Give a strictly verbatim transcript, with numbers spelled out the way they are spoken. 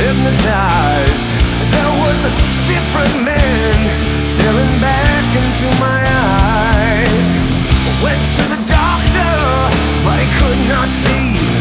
hypnotized. There was a different man staring back into my eyes. Went to the doctor, but he could not see